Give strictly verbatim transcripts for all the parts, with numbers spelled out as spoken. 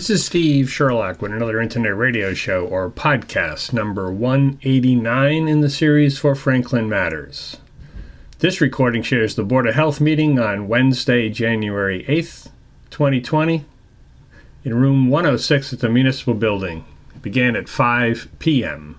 This is Steve Sherlock with another internet radio show, or podcast, number one eighty-nine in the series for Franklin Matters. This recording shares the Board of Health meeting on Wednesday, January eighth, twenty twenty, in room one oh six at the Municipal Building. It began at five p.m.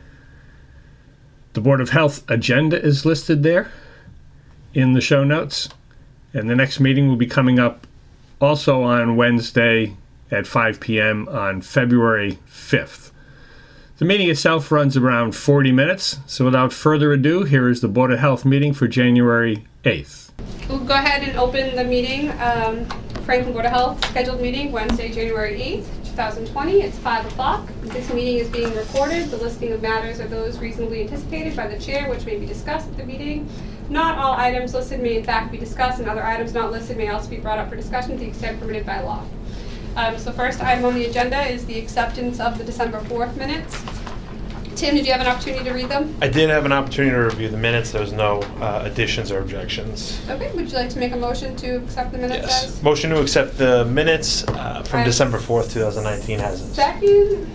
The Board of Health agenda is listed there in the show notes, and the next meeting will be coming up also on Wednesday at five p.m. on February fifth. The meeting itself runs around forty minutes, so without further ado, here is the Board of Health meeting for January eighth. We'll go ahead and open the meeting. Um, Franklin Board of Health scheduled meeting Wednesday, January eighth, twenty twenty. It's five o'clock. This meeting is being recorded. The listing of matters are those reasonably anticipated by the chair, which may be discussed at the meeting. Not all items listed may in fact be discussed, and other items not listed may also be brought up for discussion to the extent permitted by law. Um, so first item on the agenda is the acceptance of the December fourth minutes. Tim, did you have an opportunity to read them? I did have an opportunity to review the minutes. There was no uh, additions or objections. Okay, would you like to make a motion to accept the minutes Yes. as? Motion to accept the minutes uh, from As December fourth, twenty nineteen as is. Second.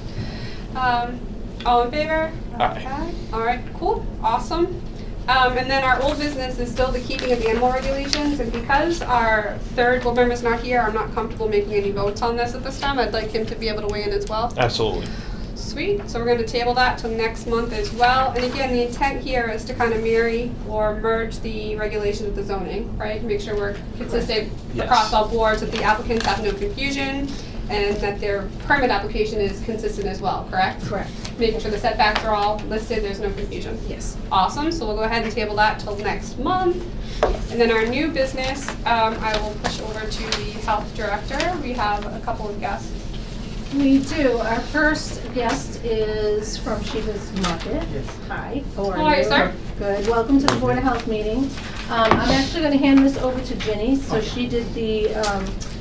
Um, all in favor? Aye. All right, cool, awesome. Um, and then our old business is still the keeping of the animal regulations, and because our third board member is not here, I'm not comfortable making any votes on this at this time. I'd like him to be able to weigh in as well. Absolutely. Sweet, so we're going to table that till next month as well. And again, the intent here is to kind of marry or merge the regulations with the zoning, right? Make sure we're consistent Yes. across all boards, that the applicants have no confusion, and that their permit application is consistent as well, correct? Correct. Making sure the setbacks are all listed, there's no confusion. Yes. Awesome, so we'll go ahead and table that till next month. And then our new business, um, I will push over to the health director. We have a couple of guests. We do. Our first guest is from Shiva's Market. Yes. Hi. How are How are you, you? sir? Good. Welcome to the Board of Health meeting. Um, I'm actually going to hand this over to Ginny. So she did the um,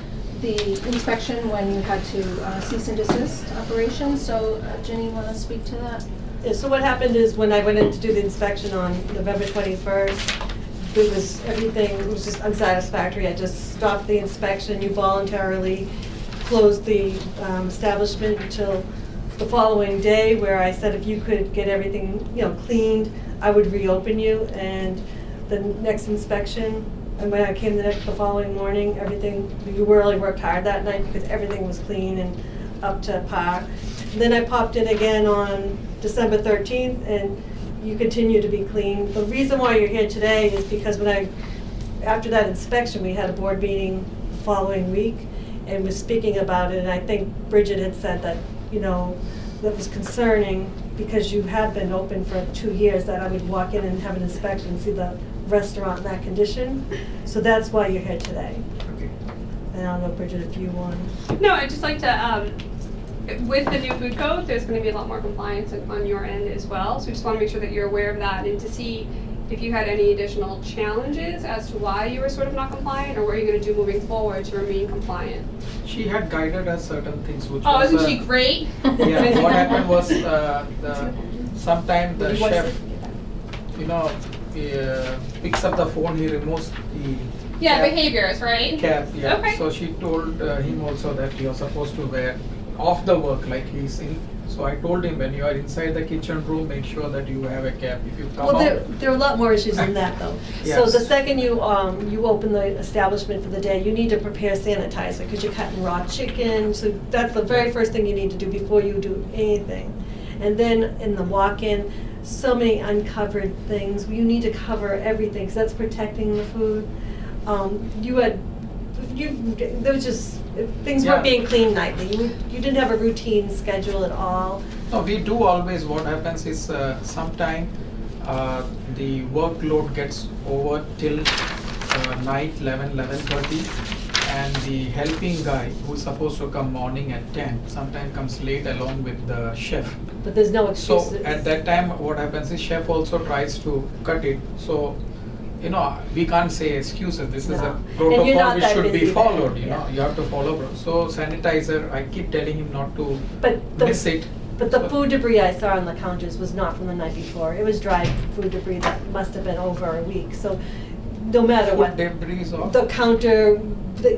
the inspection when you had to uh, cease and desist operation. So uh, Ginny, want to speak to that? Yeah, so what happened is when I went in to do the inspection on November twenty-first, it was, everything was just unsatisfactory. I just stopped the inspection. You voluntarily closed the um, establishment until the following day, where I said if you could get everything, you know, cleaned, I would reopen you. And the next inspection, and when I came the next the following morning, everything, you really worked hard that night because everything was clean and up to par. And then I popped in again on December thirteenth, and you continue to be clean. The reason why you're here today is because when I, after that inspection, we had a board meeting the following week and was speaking about it, and I think Bridget had said that, you know, that was concerning because you have been open for two years, that I would walk in and have an inspection and see the restaurant in that condition. So that's why you're here today. Okay. And I don't know, Bridget, if you want. No, I'd just like to, um, with the new food code, there's going to be a lot more compliance on your end as well. So we just want to make sure that you're aware of that, and to see if you had any additional challenges as to why you were sort of not compliant, or what you're going to do moving forward to remain compliant. She had guided us certain things, which Oh, was, isn't uh, she great? Yeah, what happened was uh, the sometime the You want to chef, sit? you know, he, uh, picks up the phone, he removes the Yeah, cap, behaviors, right? cap, yeah. Okay. So she told uh, him also that you're supposed to wear off the work, like he's in. So I told him, when you are inside the kitchen room, make sure that you have a cap. If you come Well, there, out, there are a lot more issues than that, though. So Yes. the second you, um, you open the establishment for the day, you need to prepare sanitizer, because you're cutting raw chicken, so that's the very first thing you need to do before you do anything. And then in the walk-in, so many uncovered things, you need to cover everything, because that's protecting the food. Um, you had, you, there was just, things Yeah. weren't being cleaned nightly. You, you didn't have a routine schedule at all. no, we do always. What happens is uh, sometime uh, the workload gets over till uh, night eleven, eleven thirty, and the helping guy who's supposed to come morning at ten sometimes comes late along with the chef. But there's no So excuses. at that time, what happens is chef also tries to cut it. So, you know, we can't say excuses. This is No. a And you're protocol not which that should be busy followed. then, You know, yeah. you have to follow. So sanitizer, I keep telling him not to But the- miss it. But the So- food debris I saw on the counters was not from the night before. It was dry food debris that must have been over a week. So no matter Food what, debris or the counter, the,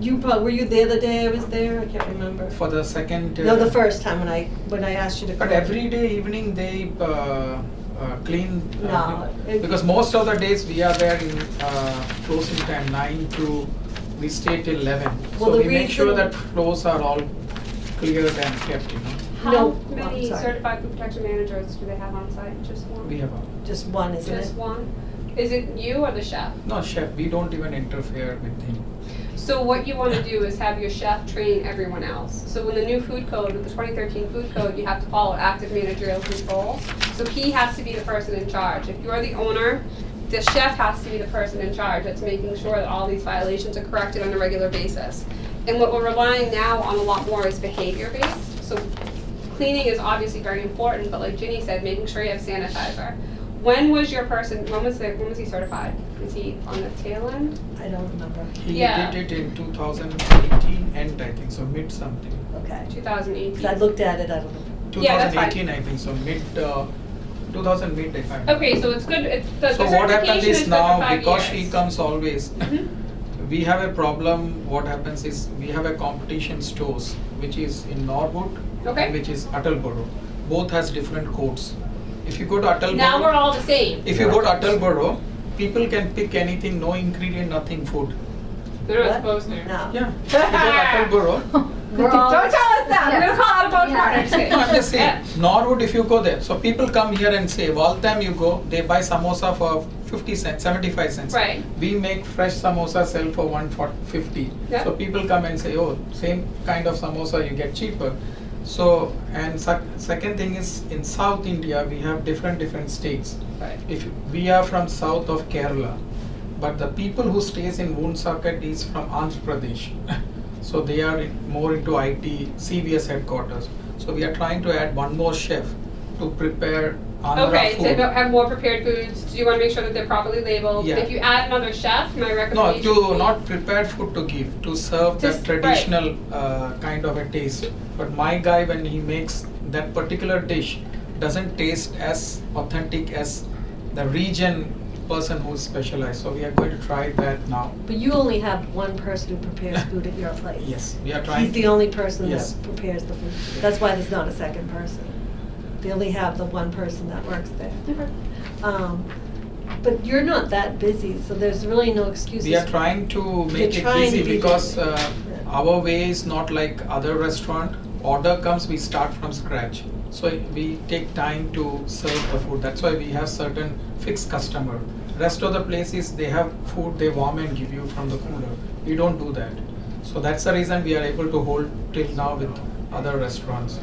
you probably, were you there the day I was there? I can't remember. For the second. Uh, No, the first time when I, when I asked you to come. But every day evening they uh, uh, clean. Uh, No, it- because most of the days we are there in uh, closing time nine to we stay till eleven. Well, so the we make sure reason- that floors are all cleared and kept. You know, How No, many I'm sorry. certified food protection managers do they have on site? Just one? we have a Just one, isn't it? Just one? Is it you or the chef? no chef. We don't even interfere with him. So what you want to do is have your chef train everyone else. So when the new food code, with the twenty thirteen food code, you have to follow active managerial control. So he has to be the person in charge. If you're the owner, the chef has to be the person in charge that's making sure that all these violations are corrected on a regular basis. And what we're relying now on a lot more is behavior-based. So cleaning is obviously very important, but like Ginny said, making sure you have sanitizer. When was your person, when was, the, when was he certified? Is he on the tail end? I don't remember. He Yeah. did it in two thousand eighteen end, I think, so mid something. Okay. two thousand eighteen. Because I looked at it, I don't know. Yeah, that's fine. twenty eighteen, I think, so mid, uh, two thousand mid, if I'm. Okay, so it's good, it's, the So the what happened certification is is good for now, five because she years. comes always, Mhm. we have a problem. What happens is we have a competition stores, which is in Norwood Okay. and which is Attleboro. Both has different codes. If you go to Attleboro. Now we're all the same. If you go to Attleboro, people can pick anything, no ingredient, nothing food. They're not What? supposed to. No. Yeah. If you go to Attleboro, We're all- Don't tell us that, we're Yes. gonna call out a boat Yeah. partner. no, I'm just saying, Norwood, if you go there, so people come here and say, all time you go, they buy samosa for fifty cents, seventy-five cents. Right. We make fresh samosa sell for one fifty. Yeah. So people come and say, oh, same kind of samosa you get cheaper. So, and sec- second thing is in South India, we have different, different states. Right. If you- we are from south of Kerala, but the people who stays in Woonsocket is from Andhra Pradesh. So they are in, more into I T, C V S headquarters. So we are trying to add one more chef to prepare Andhra Okay, food. to have more prepared foods, do you wanna make sure that they're properly labeled? Yeah. If you add another chef, my No, recommendation to would be- not prepared food to give, to serve Just- that right. traditional uh, kind of a taste. But my guy, when he makes that particular dish, doesn't taste as authentic as the region person who's specialized. So we are going to try that now. But you only have one person who prepares food at your place. Yes, we are trying. He's the only person Yes. that prepares the food. That's why there's not a second person. They only have the one person that works there. Okay. Um, But you're not that busy, so there's really no excuses. We are trying to make it trying to busy be because busy. uh, Yeah. our way is not like other restaurant. Order comes, we start from scratch. So we take time to serve the food. That's why we have certain fixed customer. Rest of the places, they have food they warm and give you from the cooler. We don't do that. So that's the reason we are able to hold till now with other restaurants.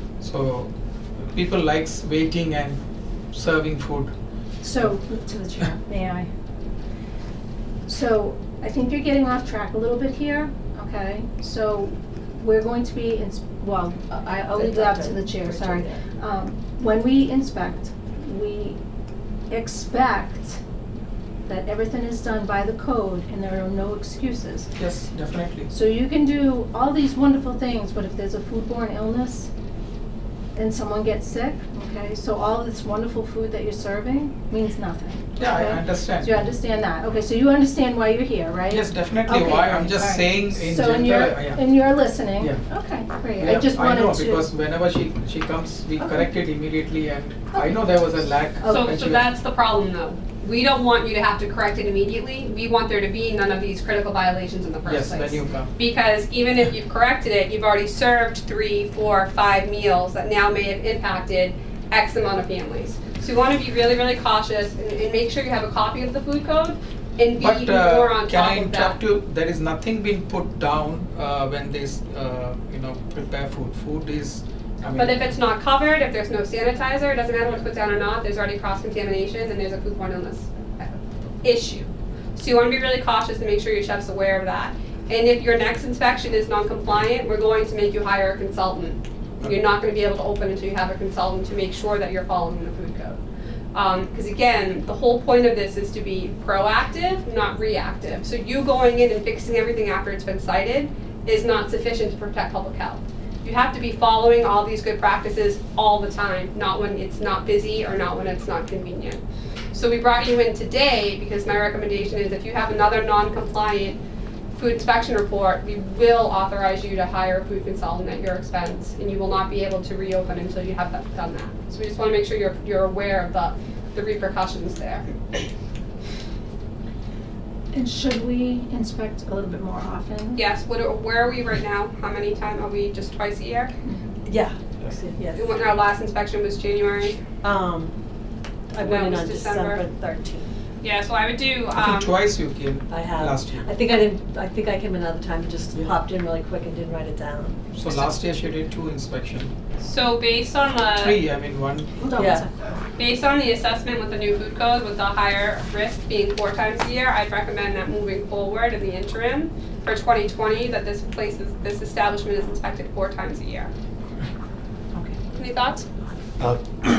So people likes waiting and serving food. So, to the chair, may I? So, I think you're getting off track a little bit here, okay? So, we're going to be, ins- well, I, I'll leave that to the chair, sorry. Um, When we inspect, we expect that everything is done by the code and there are no excuses. Yes, definitely. So you can do all these wonderful things, but if there's a foodborne illness and someone gets sick, okay, so all this wonderful food that you're serving means nothing. Yeah, I okay? understand. So you understand that, okay, so you understand why you're here, right? Yes, definitely. Okay, Why? all I'm right, just all right. saying in So, and general. you're, yeah. and you're listening? Yeah. Okay, great, Yeah, I just wanted to. know because whenever she she comes, we Okay. correct it immediately, and I Okay. know there was a lack. So, when so she was- that's the problem though. We don't want you to have to correct it immediately. We want there to be none of these critical violations in the first Yes, place. when you come. Because even if you've corrected it, you've already served three, four, five meals that now may have impacted X amount of families. So you want to be really, really cautious and, and make sure you have a copy of the food code and be But even more uh, on can top I of interrupt that. you? There is nothing been put down uh, when they s- uh, you know prepare food. Food is. I mean, But if it's not covered, if there's no sanitizer, it doesn't matter what's put down or not, there's already cross-contamination and there's a foodborne illness issue. So you want to be really cautious and make sure your chef's aware of that. And if your next inspection is non-compliant, we're going to make you hire a consultant. You're not going to be able to open until you have a consultant to make sure that you're following the food code. Because again, the whole point of this is to be proactive, not reactive. So you going in and fixing everything after it's been cited is not sufficient to protect public health. You have to be following all these good practices all the time, not when it's not busy or not when it's not convenient. So we brought you in today because my recommendation is if you have another non-compliant food inspection report, we will authorize you to hire a food consultant at your expense, and you will not be able to reopen until you have that, done that. So we just want to make sure you're, you're aware of the, the repercussions there. And should we inspect a little bit more often? Yes, what, are- where are we right now? How many times, are we just twice a year? Yeah, yes. When our last inspection was January? Um, I That went in was on December. December thirteenth. Yeah, so I would do, I um, think twice you came I have. last year. I think I didn't, I think I came another time, just Yeah. popped in really quick and didn't write it down. So last year she did two inspection. so based on the. Three, I mean, one. Hold on Yeah. one second. Based on the assessment with the new food code, with the higher risk being four times a year, I'd recommend that moving forward in the interim for twenty twenty, that this place is, this establishment is inspected four times a year. Okay. Any thoughts? I'll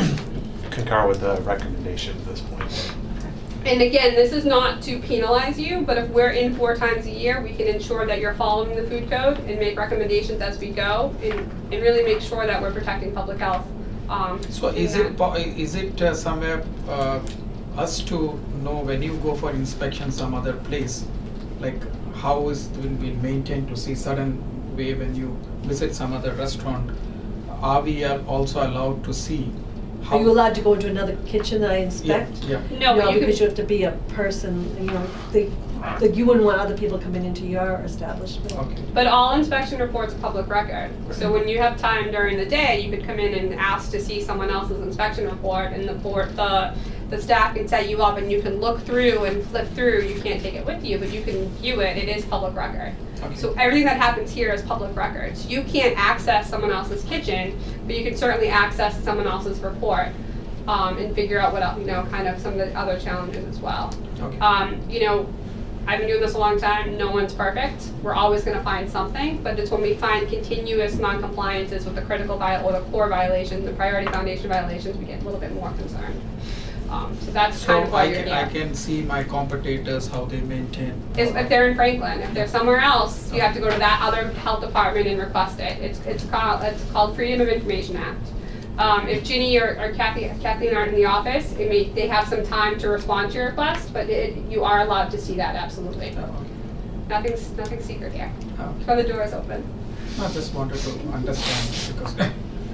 concur with the recommendation at this point. And again, this is not to penalize you, but if we're in four times a year, we can ensure that you're following the food code and make recommendations as we go, and, and really make sure that we're protecting public health. Um, So in is that. it, po- is it uh, somewhere, uh, us to know when you go for inspection some other place, like how is it will be maintained to see certain way when you visit some other restaurant? Are we are also allowed to see how? Are you allowed to go into another kitchen that I inspect? Yeah, No, but you because can, you have to be a person, you know, they, like you wouldn't want other people coming into your establishment. yeah, okay. but all inspection reports are public record. So when you have time during the day, you could come in and ask to see someone else's inspection report, and the board, the, the staff can set you up and you can look through and flip through. You can't take it with you, but you can view it. It is public record. Okay. So everything that happens here is public records. You can't access someone else's kitchen, but you can certainly access someone else's report um, and figure out what else, you know, kind of some of the other challenges as well. Okay. Um, you know, I've been doing this a long time. No one's perfect. We're always going to find something, but it's when we find continuous non-compliances with the critical viol or the core violations, the priority foundation violations, we get a little bit more concerned. Um, so that's So kind of why I you're can, here. I can see my competitors, how they maintain. Is if they're in Franklin. If they're somewhere else, you have to go to that other health department and request it. It's it's called it's called Freedom of Information Act. Um, if Ginny or, or Kathy Kathleen aren't in the office, it may they have some time to respond to your request, but it, you are allowed to see that absolutely. Oh, okay. Nothing's nothing's secret here. Okay. So the door is open. I just wanted to understand because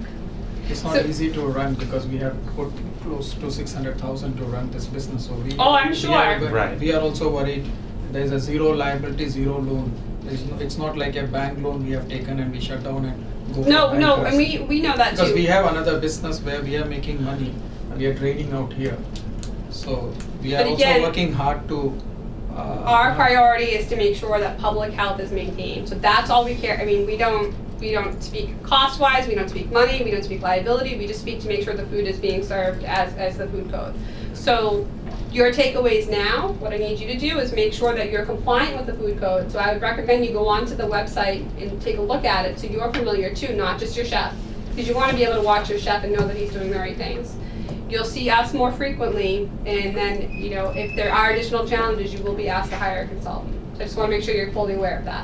it's not So- easy to run because we have put close to six hundred thousand to run this business. So we. Oh, I'm we sure. are go- Right. We are also worried. There's a zero liability, zero loan. There's no, it's not like a bank loan we have taken and we shut down and go. for No, no, and bankruptcy. we we know that Because too. we have another business where we are making money and we are draining out here. So we are But also again- working hard to. Uh, Our priority is to make sure that public health is maintained. So that's all we care. I mean, we don't we don't speak cost-wise, we don't speak money, we don't speak liability. We just speak to make sure the food is being served as as the food code. So your takeaways now, what I need you to do is make sure that you're compliant with the food code. So I would recommend you go onto the website and take a look at it so you're familiar too, not just your chef. Because you want to be able to watch your chef and know that he's doing the right things. You'll see us more frequently, and then, you know, if there are additional challenges, you will be asked to hire a consultant. So I just want to make sure you're fully aware of that.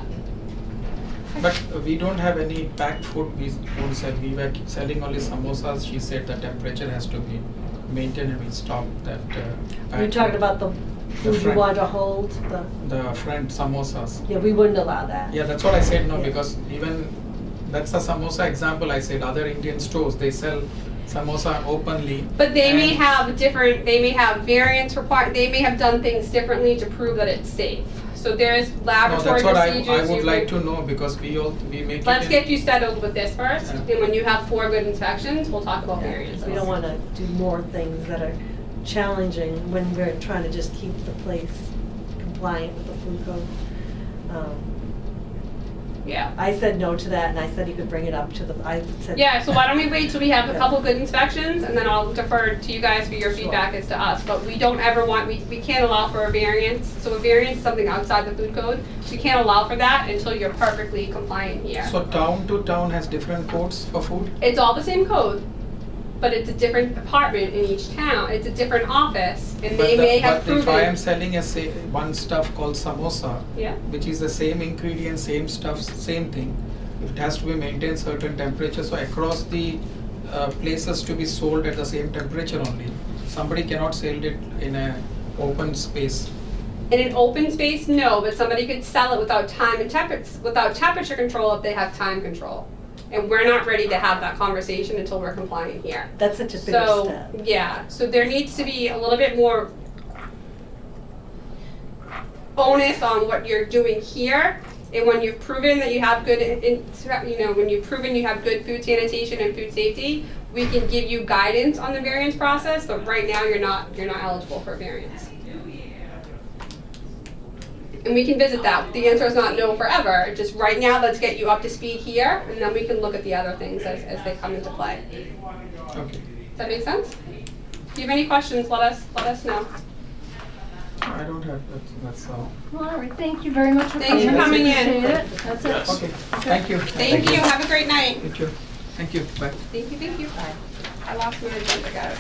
But we don't have any packed food. We won't sell. We were selling only samosas. She said the temperature has to be maintained, and we stopped that. Uh, We packed talked food. about the food you front. want to hold, the, The front samosas. yeah, we wouldn't allow that. Yeah, that's what I said. No, Yeah. because even that's a samosa example. I said other Indian stores they sell samosa openly. But they may and- have different, they may have variants required, they may have done things differently to prove that it's safe. So there's No, laboratory that's what I, procedures. I would you like can- to know because we all we make it. Let's in- get you settled with this first, Yeah. and when you have four good inspections, we'll talk about Yeah, variants. We don't want to do more things that are challenging when we're trying to just keep the place compliant with the food code. Um, Yeah. I said no to that, and I said you could bring it up to the, I said. Yeah, so why don't we wait till we have a Yeah. couple good inspections, and then I'll defer to you guys for your Sure. feedback as to us. But we don't ever want, we, we can't allow for a variance. So a variance is something outside the food code. We can't allow for that until you're perfectly compliant here. So town to town has different codes for food. It's all the same code, but it's a different department in each town. It's a different office, and But they the- may have But if I am proven. selling a say one stuff called samosa, Yeah, which is the same ingredient, same stuff, same thing. It has to be maintained certain temperature, so across the uh, places to be sold at the same temperature only. Somebody cannot sell it in a open space. In an open space, no, but somebody could sell it without time and temperature, without temperature control if they have time control. And we're not ready to have that conversation until we're compliant here. That's such a big So, step. yeah, so there needs to be a little bit more bonus on what you're doing here. And when you've proven that you have good, in, you know, when you've proven you have good food sanitation and food safety, we can give you guidance on the variance process, but right now you're not, you're not eligible for a variance. And we can visit that. The answer is not no forever. Just right now, let's get you up to speed here, and then we can look at the other things as, as they come into play. Okay. Does that make sense? If you have any questions, let us let us know. I don't have that. That's all. Well, all right, thank you very much for Thanks coming. for coming in. Appreciate it. That's it. Okay. Thank you. Thank you. Have a great night. Thank you. Thank you. Bye. Thank you. Thank you. I lost my agenda, guys.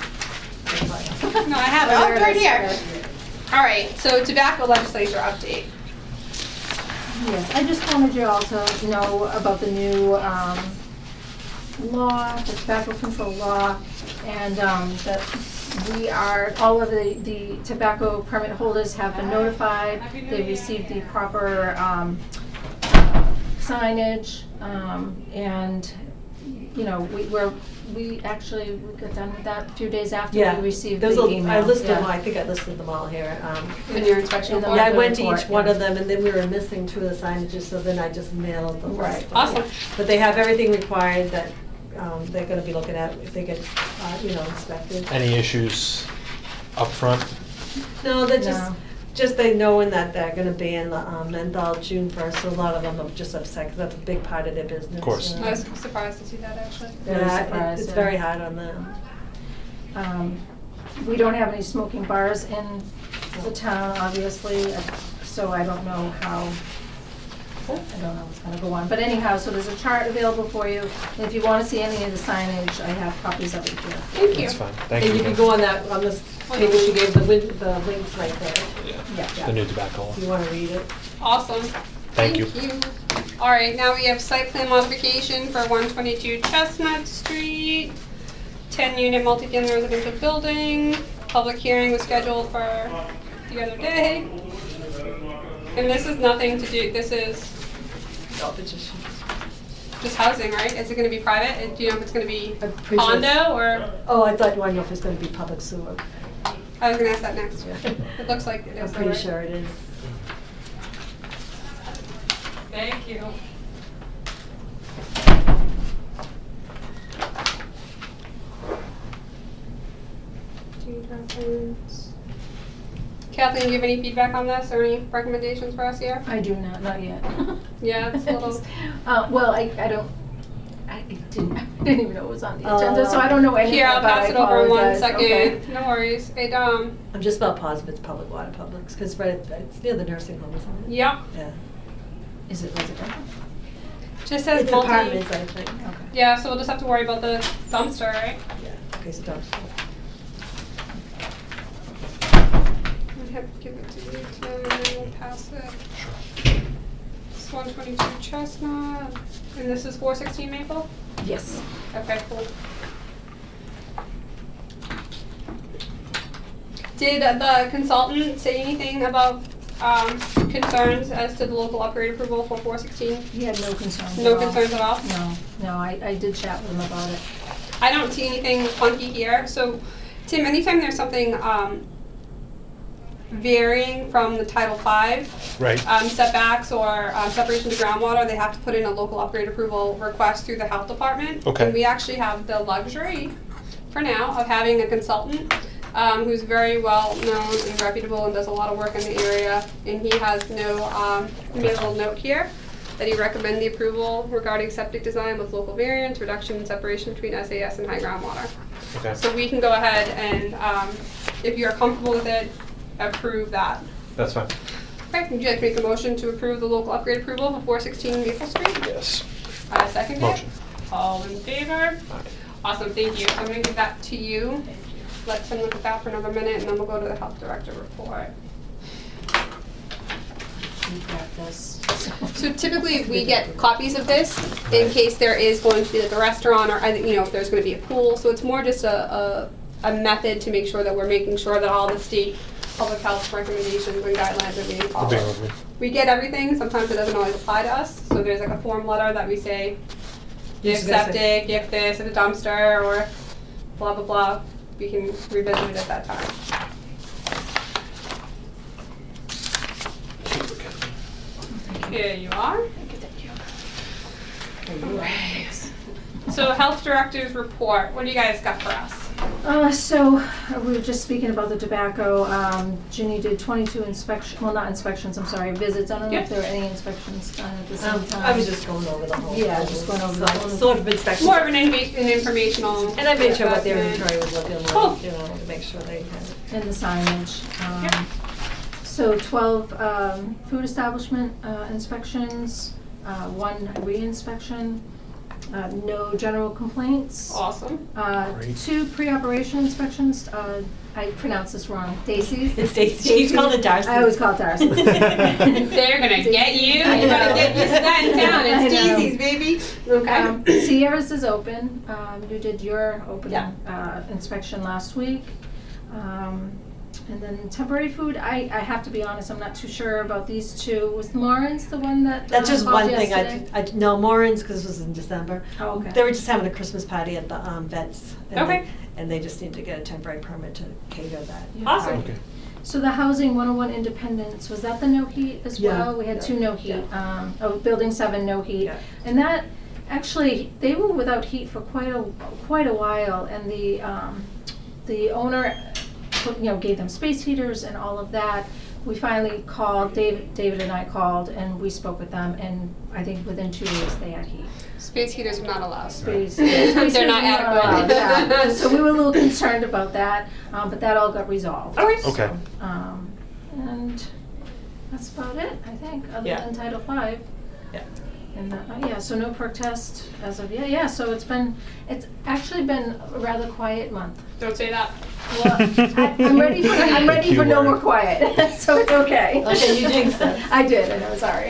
No, I have it. Oh, Oh, there it's it right is. here. All right. So tobacco legislature update. Yes, I just wanted you all to know about the new um, law, the tobacco control law, and um, that we are, all of the, the tobacco permit holders have been notified. They received the proper um, signage, um, and, you know, we, we're, we actually, we got done with that a few days after Yeah. we received the There's a- email. I listed Yeah. them, I think I listed them all here. Um, In your inspection In the- report. Yeah, I went to report, each one yeah. of them, and then we were missing two of the signages, so then I just mailed the Right. list. Awesome. But they have everything required that um, they're gonna be looking at if they get, uh, you know, inspected. Any issues up front? No, they're just, No. just they knowing that they're gonna ban the um, menthol June first, so a lot of them are just upset, because that's a big part of their business. Of course. you know. I was surprised to see that actually. Very Yeah, it- surprised, it's yeah. very hard on them. Um, We don't have any smoking bars in the town, obviously, uh, so I don't know how, I don't know what's gonna go on. But anyhow, so there's a chart available for you. If you wanna see any of the signage, I have copies of it here. Thank you. That's fine. Thank you. And you can go on that, on this page you gave, the link, the links right there, Yeah, The yeah. new tobacco. if you wanna read it. Awesome. Thank you. All right, now we have site plan modification for one twenty-two Chestnut Street, ten unit multi-family residential building. Public hearing was scheduled for the other day. And this is nothing to do, this is just housing, right? Is it gonna be private? Do you know if it's gonna be I'm pretty sure it's- condo or, Oh, I thought you wanted to know if it's gonna be public sewer. I was gonna ask that next. Yeah. It looks like it I'm is. pretty right? sure it is. Thank you. Kathleen, do you have any feedback on this or any recommendations for us here? I do not, not yet. Yeah, it's a little, Uh, well, I, I don't, I didn't, I didn't even know it was on the agenda, so I Oh. don't know anything here, I'll about it. pass I it over in one apologize. Okay. second. No worries. It, um, I'm just about positive it's public water publics, because right, it's near the nursing home, isn't it? yep, Yeah. Is it residential? just says It's multi. apartments, I think. Okay. Yeah, so we'll just have to worry about the dumpster, right? Yeah, okay, so dumpster. I have to give it to you, Tim, and then we'll pass it. It's one twenty-two Chestnut, and this is four sixteen Maple? Yes. Okay, cool. Did the consultant say anything about um, concerns as to the local upgrade approval for four sixteen? He had no concerns at No all. concerns at all? No, no, I, I did chat with him about it. I don't see anything funky here. So, Tim, anytime there's something um, varying from the Title Five Right. um, setbacks or um, separation to groundwater, they have to put in a local upgrade approval request through the health department. Okay. And we actually have the luxury, for now, of having a consultant um, who's very well known and reputable and does a lot of work in the area. And he has no, um, he made a little note here that he recommend the approval regarding septic design with local variance, reduction and separation between S A S and high groundwater. Okay. So we can go ahead and, um, if you're comfortable with it, approve that. That's fine. Okay, would you like to make a motion to approve the local upgrade approval for four sixteen Maple Street? Yes. I second it. Motion. All in favor? Aye. Awesome, thank you. I'm gonna give that to you. Let Tim look at that for another minute, and then we'll go to the health director report. We've got this. So typically, we get copies of this in case there is going to be like a restaurant or, I think, you know, if there's gonna be a pool. So it's more just a, a, a method to make sure that we're making sure that all the state public health recommendations and guidelines are being To followed. bear with me. We get everything, sometimes it doesn't always apply to us, so there's like a form letter that we say, if Just gonna say- septic, if this, if a dumpster, or blah, blah, blah, we can revisit it at that time. Here you are. So health director's report, what do you guys got for us? Uh, so, uh, we were just speaking about the tobacco. Um, Ginny did twenty-two inspection, well, not inspections, I'm sorry, visits. I don't know if Yep. there were any inspections done at the same Um, time. I was just going over the whole. Yeah, just going over the sort- whole- Sort of inspection. More of an inva- an informational. And I made sure what their assessment. inventory was looking Cool. like, you know, to make sure they had it. And the signage. Um, Yep. So twelve um, food establishment uh, inspections, uh, one re-inspection, uh, no general complaints. Awesome. Uh, Great. two pre-operation inspections, uh, I pronounced this wrong, Daisy's. It's Daisy. She's called it Darcy's. I always call it Darcy's. They're gonna get you, I you're gonna know. get you sat down, I it's know. Daisies, baby. Okay. Um, Sierra's is open, um, you did your opening, Yeah. uh, inspection last week. Um, and then temporary food, I, I have to be honest, I'm not too sure about these two. Was Lauren's the one that? That's uh, just called one thing, I, yesterday? I, no, Moran's, because this was in December. Oh, okay. They were just having a Christmas party at the um, vets. and Okay. they- And they just need to get a temporary permit to cater that. Yeah. Awesome. Okay. So the Housing one oh one Independence, was that the no heat as Yeah. well? We had two no heat, um, oh, Building seven, no heat. Yeah. And that, actually, they were without heat for quite a, quite a while, and the, um, the owner, put- you know, gave them space heaters and all of that. We finally called, David, David and I called, and we spoke with them, and I think within two weeks they had heat. Space heaters are not allowed. Space. They're space heaters not were adequate. allowed, yeah. So we were a little concerned about that, um, but that all got resolved. Okay. Okay. Um, and that's about it, I think, other Yeah. than Title Five. Yeah. And, uh, oh, yeah, so no perk test as of yet, yeah, so it's been, it's actually been a rather quiet month. Don't say that. Well, I, I'm ready for, I'm ready for no Keyword. more quiet, so it's okay. Okay, you jinxed it. I did, I know, sorry.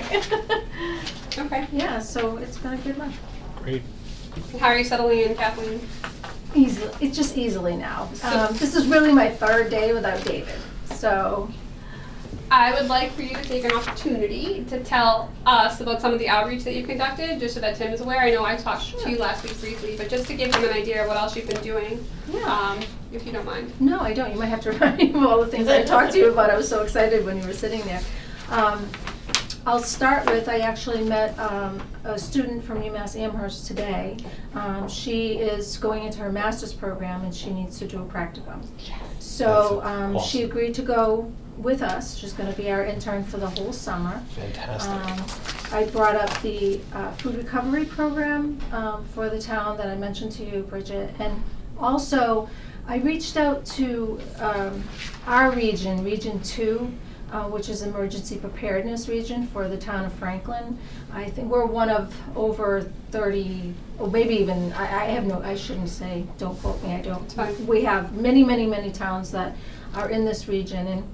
Okay. Yeah, so it's been a good month. Great. How are you settling in, Kathleen? Easily, it's just easily now. So- Um, this is really my third day without David, so. I would like for you to take an opportunity to tell us about some of the outreach that you've conducted, just so that Tim is aware. I know I talked to you last week briefly, but just to give him an idea of what else you've been doing, Yeah. um, if you don't mind. No, I don't. You might have to remind me of all the things I talked to you about. I was so excited when you were sitting there. Um, I'll start with, I actually met um, a student from UMass Amherst today. Um, she is going into her master's program and she needs to do a practicum. So That's um, she awesome. agreed to go with us. She's going to be our intern for the whole summer. Fantastic. Um, I brought up the uh, food recovery program um, for the town that I mentioned to you, Bridget. And also, I reached out to um, our region, Region two, uh, which is emergency preparedness region for the town of Franklin. I think we're one of over thirty, or maybe even, I, I have no, I shouldn't say, don't quote me, I don't. It's fine. We have many, many, many towns that are in this region. And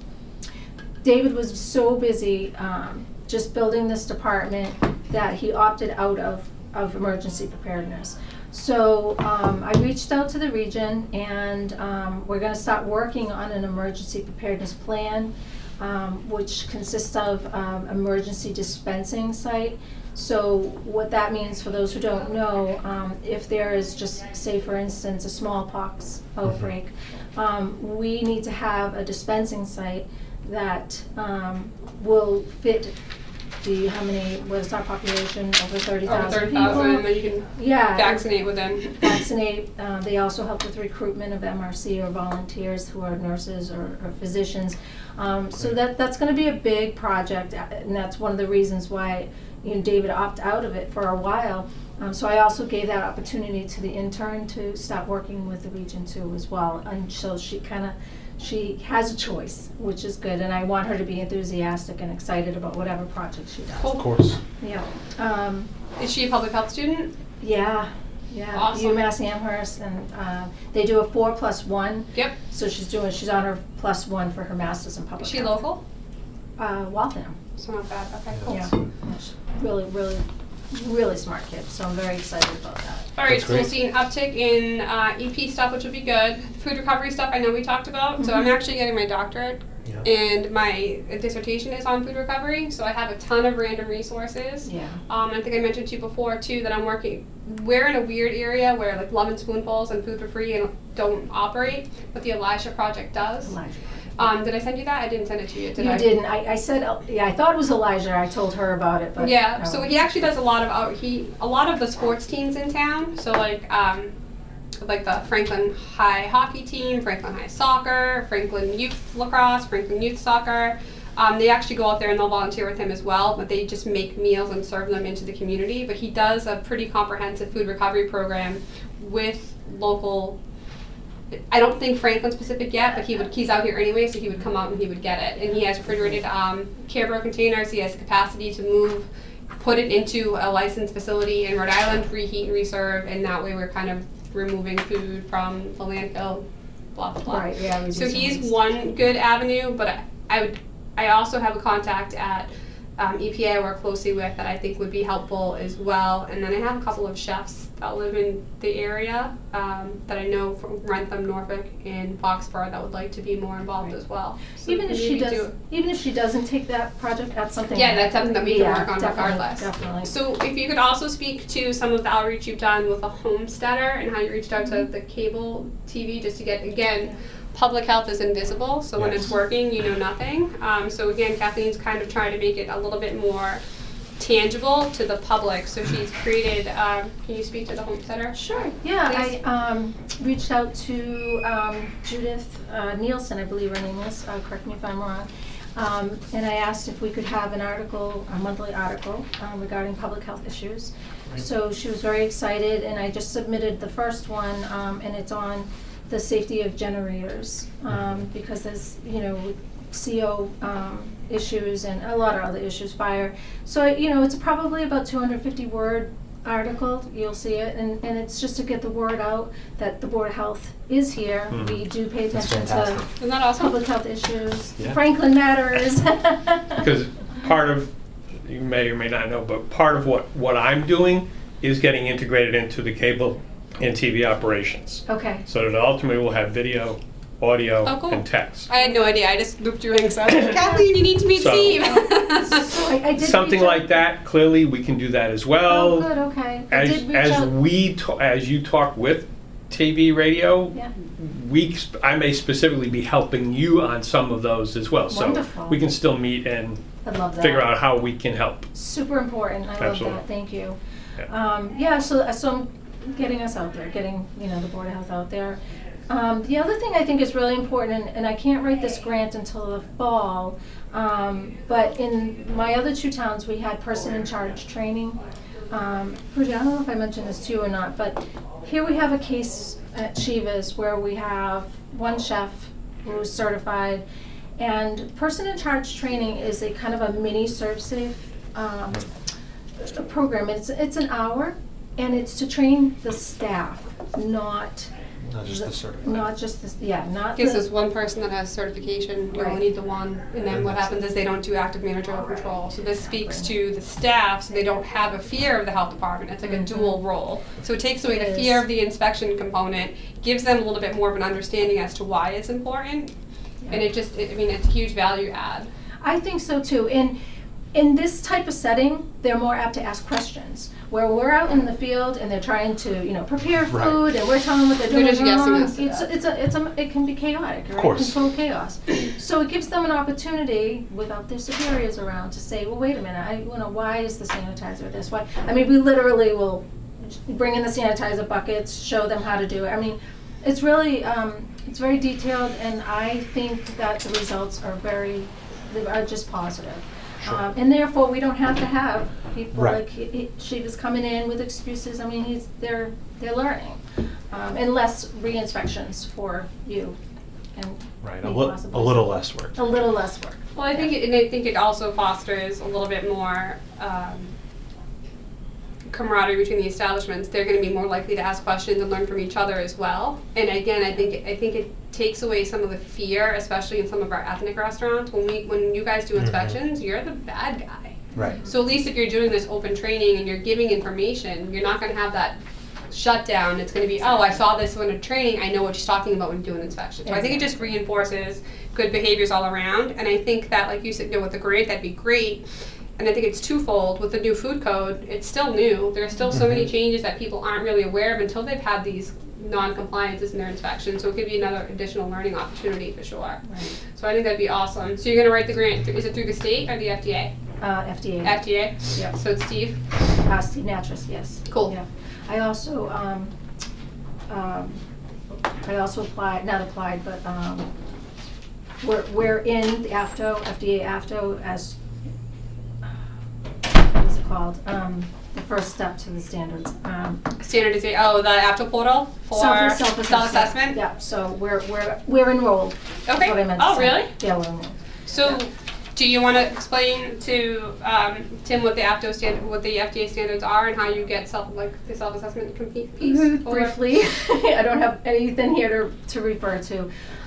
David was so busy um, just building this department that he opted out of, of emergency preparedness. So um, I reached out to the region, and um, we're going to start working on an emergency preparedness plan, um, which consists of um, emergency dispensing site. So what that means, for those who don't know, um, if there is just, say for instance, a smallpox outbreak, um, we need to have a dispensing site that um, will fit the, how many, what is our population, over thirty Over thousand thirty people? thousand, and then you can Yeah. vaccinate within. Vaccinate, uh, they also help with recruitment of M R C or volunteers who are nurses or, or physicians. Um, so that, that's gonna be a big project, uh, and that's one of the reasons why, you know, David opted out of it for a while. Um, so I also gave that opportunity to the intern to start working with the region too as well, and so she kinda, she has a choice, which is good, and I want her to be enthusiastic and excited about whatever project she does. Of course. Yeah. Um, Is she a public health student? yeah, yeah. Awesome. UMass Amherst, and uh, they do a four plus one. Yep. So she's doing, she's on her plus one for her master's in public Is she health. local? Uh, Waltham. So not bad. Okay, cool. Yeah. She's really, really really smart kid, so I'm very excited about that. All right, That's so we'll great. see an uptick in uh, E P stuff, which will be good. Food recovery stuff, I know we talked about. So I'm actually getting my doctorate, Yeah. and my dissertation is on food recovery. So I have a ton of random resources. Yeah. Um, I think I mentioned to you before too that I'm working. We're in a weird area where like Love and Spoonfuls and Food for Free and don't operate, but the Elisha Project does. Elijah. Um, did I send you that? I didn't send it to you. Did You I? didn't. I, I said, uh, yeah, I thought it was Elijah. I told her about it, but. Yeah, no. so he actually does a lot of out. He a lot of the sports teams in town. So like um, like the Franklin High hockey team, Franklin High soccer, Franklin Youth lacrosse, Franklin Youth soccer. Um, they actually go out there and they'll volunteer with him as well, but they just make meals and serve them into the community. But he does a pretty comprehensive food recovery program with local. I don't think Franklin specific yet, but he would. He's out here anyway, so he would come out and he would get it. And he has refrigerated um, Care-Bro containers. He has the capacity to move, put it into a licensed facility in Rhode Island, reheat and reserve, and that way we're kind of removing food from the landfill. Blah blah blah. Right, yeah. So reducing he's waste. one good avenue, but I, I would. I also have a contact at um, E P A I work closely with that I think would be helpful as well. And then I have a couple of chefs that live in the area um, that I know from Rentham, Norfolk, and Foxborough that would like to be more involved Right. as well. So Even if she maybe does, do- even if she doesn't take that project, that's something. Yeah, that's something that we can Yeah, work on definitely, regardless. Definitely. So if you could also speak to some of the outreach you've done with a homesteader and how you reached out Mm-hmm. to the cable T V just to get, again, public health is invisible, so when it's Yes. working, you know nothing. Um, so again, Kathleen's kind of trying to make it a little bit more tangible to the public. So she's created, um, can you speak to the homesteader? Sure. Yeah, Please. I um, reached out to um, Judith uh, Nielsen, I believe her name is. Uh, correct me if I'm wrong. Um, and I asked if we could have an article, a monthly article um, regarding public health issues. So she was very excited, and I just submitted the first one, um, and it's on the safety of generators um, because there's, you know, C O um, issues and a lot of other issues, fire. So, you know, it's probably about two hundred fifty word article, you'll see it, and, and it's just to get the word out that the Board of Health is here. Mhm. We do pay That's attention to fantastic. Isn't that awesome? public health issues. Yeah. Franklin matters. Because part of, you may or may not know, but part of what, what I'm doing is getting integrated into the cable and T V operations. Okay. So that ultimately we'll have video, audio, Oh, cool. and text. I had no idea. I just looped you in. So I was like, Kathleen, you need to meet So- Steve. So I, I did Something reach out- like that, clearly we can do that as well. Oh, good, okay. I As, did reach as out. we, ta- as you talk with T V, radio, Yeah. we, sp- I may specifically be helping you on some of those as well. Wonderful. So we can still meet and I love that. figure out how we can help. Super important. I love Absolutely. that. Thank you. Yeah. Um, yeah, so, so I'm getting us out there, getting, you know, the Board of Health out there. Um, the other thing I think is really important, and, and I can't write this grant until the fall, um, but in my other two towns, we had person in charge training. Um, Pooja, I don't know if I mentioned this to you or not, but here we have a case at Shiva's where we have one chef who's certified, and person in charge training is a kind of a mini ServSafe um, a program. It's it's an hour, and it's to train the staff, not Not just the certified. not just the yeah, not Gives the, us one person that has certification. You Right. only need the one, and then what happens is they don't do active managerial control. So this speaks to the staff, so they don't have a fear of the health department. It's like a dual role. So it takes away It the is. fear of the inspection component, gives them a little bit more of an understanding as to why it's important, and it just, it, I mean, it's a huge value add. I think so too. In in this type of setting, they're more apt to ask questions. Where we're out in the field and they're trying to, you know, prepare Right. food, and we're telling them what they're They're doing just guessing wrong. us to It's death. it's a it's a it can be chaotic, right? course. Controlled chaos. So it gives them an opportunity without their superiors around to say, well, wait a minute, I you know, why is the sanitizer this way? I mean, we literally will bring in the sanitizer buckets, show them how to do it. I mean, it's really um, it's very detailed, and I think that the results are very they are just positive. Sure. Um, and therefore, we don't have to have people Right. like he, he, she was coming in with excuses. I mean, he's they're they're learning, um, and less re-inspections for you, and Right, a, me li- possibly. a little less work. a little less work. Well, I think, it, and I think it also fosters a little bit more um, camaraderie between the establishments. They're going to be more likely to ask questions and learn from each other as well. And again, I think I think it takes away some of the fear, especially in some of our ethnic restaurants. When we when you guys do Mhm. inspections, you're the bad guy. Right. So at least if you're doing this open training and you're giving information, you're not going to have that shutdown. It's going to be, oh, I saw this in a training, I know what she's talking about when doing inspection. So I think it just reinforces good behaviors all around. And I think that, like you said, you know, with the grant, that'd be great. And I think it's twofold. With the new food code, it's still new. There are still so many changes that people aren't really aware of until they've had these non-compliances in their inspection. So it could be another additional learning opportunity for sure. Right. So I think that'd be awesome. So you're going to write the grant. Is it through the state or the F D A? Uh, F D A. F D A? Yeah. So it's Steve? Uh, Steve Natras, yes. Cool. Yeah. I also, um, um, I also applied, not applied, but, um, we're, we're in the AFTO, F D A AFTO as, what is it called? Um, the first step to the standards. Um, Standardization. Oh, the AFTO portal for self- self-assessment. self-assessment? Yeah, so we're, we're, we're enrolled. That's Okay. what I meant to Oh, say. really? Yeah, we're enrolled. So, do you want to explain to um, Tim what the AFTO stand, what the F D A standards are, and how you get self, like the self-assessment complete piece? Mhm, Or- Briefly, I don't have anything here to, to refer to.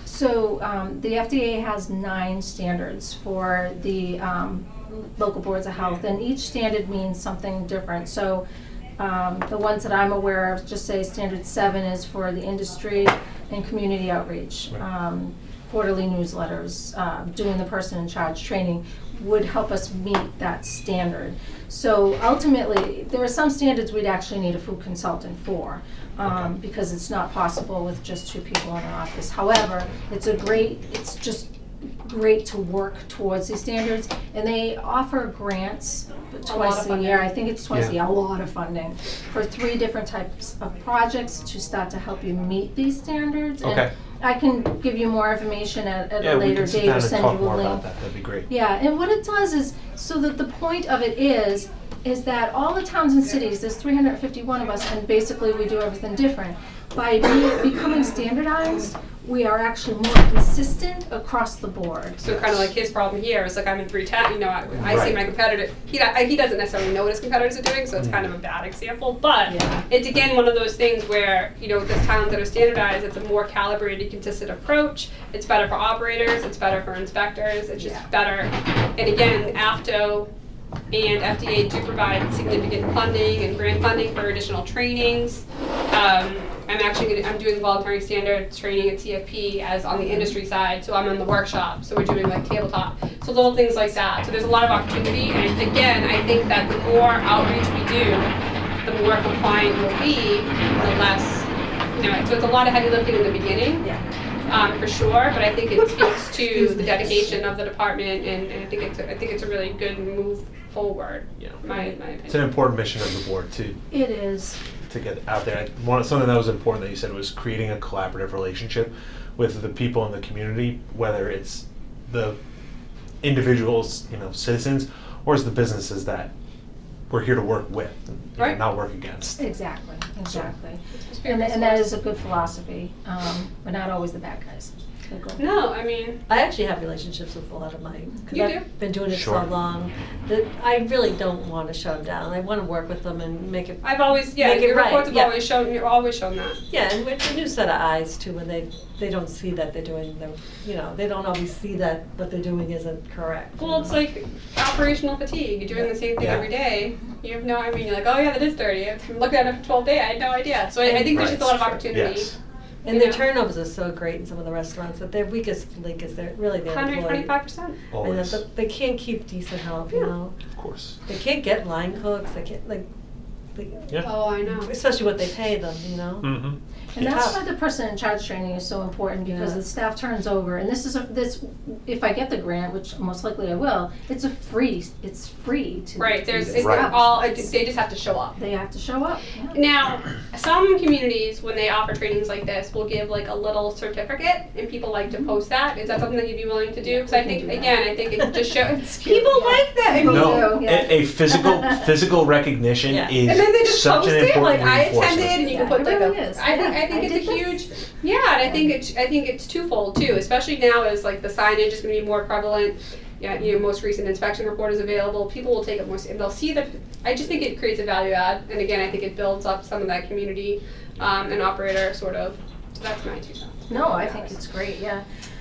So um, the F D A has nine standards for the um, local boards of health, and each standard means something different. So um, the ones that I'm aware of, just say standard seven is for the industry and community outreach. Right. Um, quarterly newsletters, uh, doing the person in charge training would help us meet that standard. So ultimately, there are some standards we'd actually need a food consultant for, um, Okay. because it's not possible with just two people in an office. However, it's a great, it's just great to work towards these standards, and they offer grants lot twice of a funding. year. I think it's twice a Yeah. year, a lot of funding for three different types of projects to start to help you meet these standards. And Okay. I can give you more information at, at Yeah, a we later can sit date down or and send talk you a more link. about that. That'd be great. Yeah, and what it does is, so that the point of it is, is that all the towns and cities, there's three hundred fifty-one of us, and basically we do everything different. By be, becoming standardized, we are actually more consistent across the board. So kind of like his problem here is like I'm in three ten. You know, I, I see Right. my competitor. He do- he doesn't necessarily know what his competitors are doing, so it's kind of a bad example. But Yeah. it's again one of those things where you know the towns that are standardized, it's a more calibrated, consistent approach. It's better for operators. It's better for inspectors. It's just Yeah. better. And again, AFTO and F D A do provide significant funding and grant funding for additional trainings. Um, I'm actually gonna, I'm doing voluntary standards training at T F P as on the industry side, so I'm in the workshop. So we're doing like tabletop, so little things like that. So there's a lot of opportunity, and again, I think that the more outreach we do, the more compliant we'll be, the less. You know, so it's a lot of heavy lifting in the beginning. Yeah. Um, for sure, but I think it speaks to the dedication of the department, and, and I think it's a, I think it's a really good move forward. Yeah. My, my It's an opinion. important mission of the board to It is. to get out there. I- One something that was important that you said was creating a collaborative relationship with the people in the community, whether it's the individuals, you know, citizens, or it's the businesses that we're here to work with, and, you know, Right. not work against. Exactly, exactly. It's And, very and that resource. is a good philosophy. Um, we're not always the bad guys. They're good. No, I mean, I actually have relationships with a lot of mine. Because You I've do? been doing it Sure. so long that I really don't want to shut them down. I want to work with them and make it. I've always, yeah, Make it your right, reports have yeah. always shown, you've always shown that. Yeah, and with a new set of eyes too, when they they don't see that they're doing the, you know, they don't always see that what they're doing isn't correct. you Well, it's know? like operational fatigue. You're doing the same thing Yeah. every day. You have no, I mean, you're like, oh yeah, that is dirty. I'm looking at it for twelve days. I had no idea. So I, I think there's just a lot of opportunity. Yes. And you their know. turnovers are so great in some of the restaurants that their weakest link is their really their one hundred employee. twenty-five percent. And Always. that they can't keep decent help, you Yeah. know. Of course. They can't get line cooks. They can't like, they, Yeah. Oh, I know. especially what they pay them, you know. Mm-hmm. And that's Yeah. why the person in charge training is so important, because Yeah. the staff turns over, and this is a, this, if I get the grant, which most likely I will, it's a free, it's free to. Right. There's to it's Right. all. They just have to show up. They have to show up, yeah. Now, some communities, when they offer trainings like this, will give like a little certificate, and people like to post that. Is that something that you'd be willing to do? Because I We think, can do that. again, I think it just shows cute, people yeah. like that. I mean, People No, do, yeah. a, a physical physical recognition Yeah. is and then they just such post an it important like I reinforcement. attended, and you can Yeah, put it like really a. is. I think Yeah, I think I it's did a this. huge. Yeah, and I think it's I think it's twofold too, especially now as like the signage is going to be more prevalent. Yeah, you know, most recent inspection report is available. People will take it more, and they'll see that. I just think it creates a value add, and again, I think it builds up some of that community um, and operator sort of. So that's my two cents. No, I think it's great, yeah.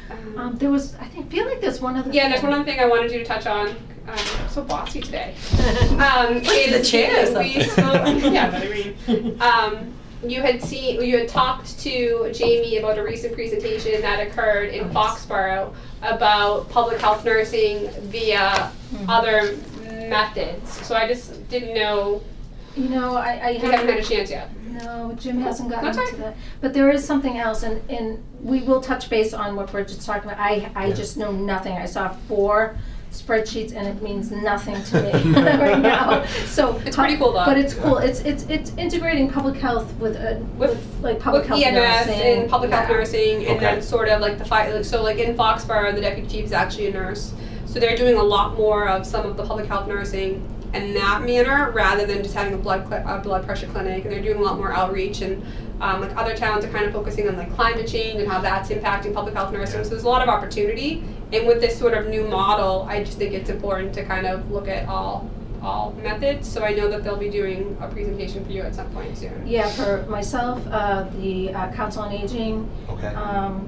Um, there was, I think, feel like there's one other. Yeah, there's thing. one other thing I wanted you to touch on. Um, I'm so bossy today. Um, Look at the is chair or we something. spoke- yeah, but I mean, um, you had seen, you had talked to Jamie about a recent presentation that occurred in Oh, yes. Foxborough about public health nursing via Mhm. other methods. So I just didn't know, You know, I, I we haven't had a chance yet. No, Jim hasn't gotten That's into all that. But there is something else, and, and we will touch base on what Bridget's talking about. I, I Yeah. just know nothing. I saw four spreadsheets, and it means nothing to me right now. So It's pretty cool, though. But it's cool. It's it's it's integrating public health with uh, With- with, like public With health E M S nursing. and public health Yeah. nursing, and Okay. then sort of like the fight. Like, so, like in Foxborough, the deputy chief is actually a nurse, so they're doing a lot more of some of the public health nursing in that manner, rather than just having a blood cl- a blood pressure clinic. And they're doing a lot more outreach, and um, like other towns are kind of focusing on like climate change and how that's impacting public health nursing. So there's a lot of opportunity, and with this sort of new model, I just think it's important to kind of look at all all methods. So I know that they'll be doing a presentation for you at some point soon. Yeah, for myself, uh, the uh, Council on Aging. Okay. Um,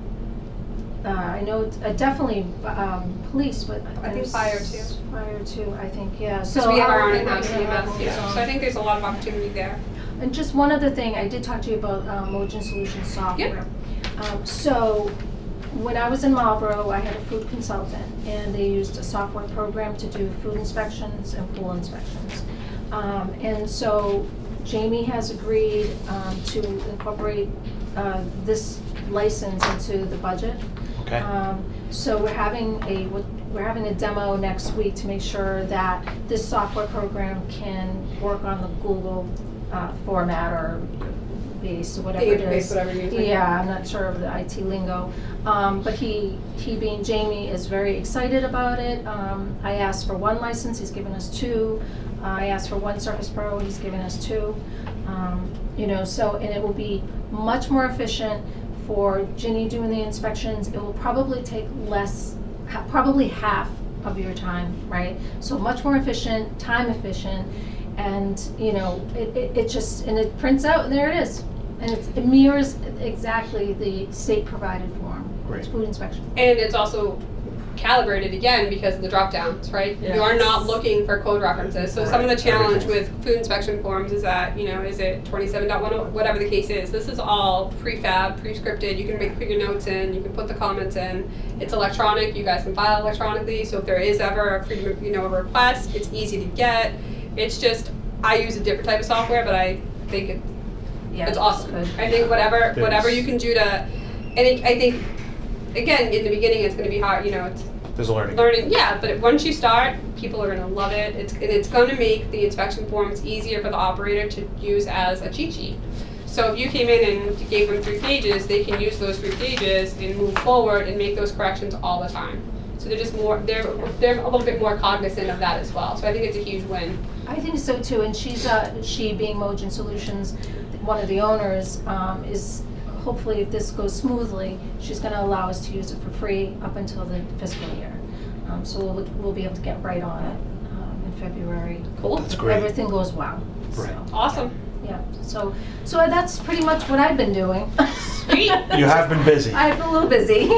uh, I know it's, uh, definitely um, police, but I think there's fire, too. Fire too, I think, yeah. So So we have our I'll- own in-house yeah, E M S, yeah. so- So I think there's a lot of opportunity there. And just one other thing, I did talk to you about um, Mogen Solutions software. Um, so when I was in Marlboro, I had a food consultant, and they used a software program to do food inspections and pool inspections. Um, and so Jamie has agreed um, to incorporate uh, this license into the budget. Okay. Um, so we're having a we're having a demo next week to make sure that this software program can work on the Google uh, format or base or whatever it Database, is. whatever you're using. Yeah, I'm not sure of the I T lingo, um, but he he being Jamie is very excited about it. Um, I asked for one license, he's given us two. Uh, I asked for one Surface Pro, he's given us two. Um, you know, so and it will be much more efficient for Ginny doing the inspections. It will probably take less, ha- probably half of your time, right? So much more efficient, time efficient, and you know, it, it, it just, and it prints out and there it is. And it's, it mirrors exactly the state provided form. Great. It's food inspection. And it's also calibrated again because of the drop downs, right? You are Yes. not looking for code references. So some of the Right. challenge Everything. with food inspection forms is that, you know, is it twenty-seven point one, whatever the case is. This is all prefab, pre-scripted. You can make, put your notes in, you can put the comments in. It's electronic, you guys can file electronically. So if there is ever a freedom of, you know, a request, it's easy to get. It's just, I use a different type of software, but I think it, Yeah, it's awesome. good. I think whatever It whatever is. you can do to, and it, I think, again, in the beginning, it's going to be hard. You know, it's There's a learning. learning. Yeah, but once you start, people are going to love it. It's and it's going to make the inspection forms easier for the operator to use as a cheat sheet. So if you came in and gave them three pages, they can use those three pages and move forward and make those corrections all the time. So they're just more they're they're a little bit more cognizant of that as well. So I think it's a huge win. I think so too, and she's, uh, she being Mogen Solutions, one of the owners, um, is, hopefully if this goes smoothly, she's gonna allow us to use it for free up until the fiscal year. Um, so we'll, we'll be able to get right on it, um, in February. Cool. That's If great. everything goes well, so, Right. Awesome. yeah, so, so that's pretty much what I've been doing. Sweet. You have been busy. I've been a little busy,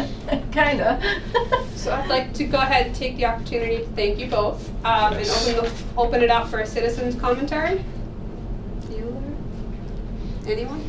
kinda. So I'd like to go ahead and take the opportunity to thank you both, um, and open the, open it up for a citizen's commentary. You or anyone?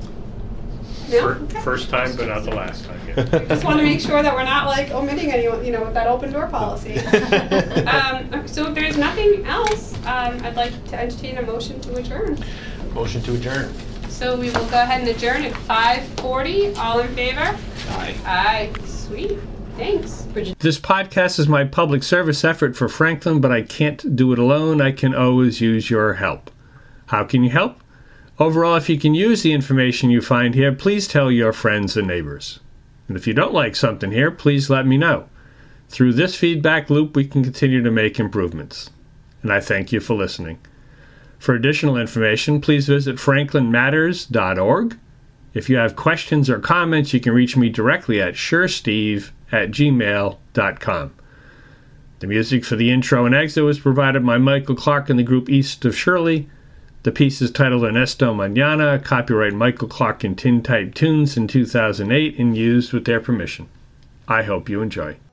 No? Fir- Okay. First time, but not the last time yet. Just want to make sure that we're not like omitting anyone, you know, with that open door policy. um, okay, so if there's nothing else, um, I'd like to entertain a motion to adjourn. Motion to adjourn. So we will go ahead and adjourn at five forty. All in favor? Aye. Aye. Sweet. Thanks. This podcast is my public service effort for Franklin, but I can't do it alone. I can always use your help. How can you help? Overall, if you can use the information you find here, please tell your friends and neighbors. And if you don't like something here, please let me know. Through this feedback loop, we can continue to make improvements. And I thank you for listening. For additional information, please visit franklin matters dot org. If you have questions or comments, you can reach me directly at suresteve at gmail dot com. The music for the intro and exit was provided by Michael Clark and the group East of Shirley. The piece is titled Ernesto Mañana, copyright Michael Clark and Tintype Tunes in two thousand eight, and used with their permission. I hope you enjoy.